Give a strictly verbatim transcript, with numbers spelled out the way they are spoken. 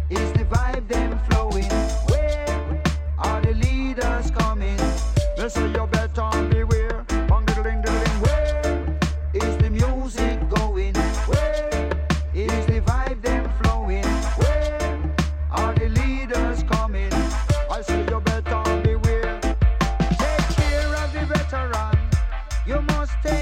is the vibe them flowing? Where are the leaders coming? They say you better beware. Bang diddling diddling. Where is the music going? Where is the vibe them flowing? Where are the leaders coming? I say you better beware. Take care of the veteran. You must take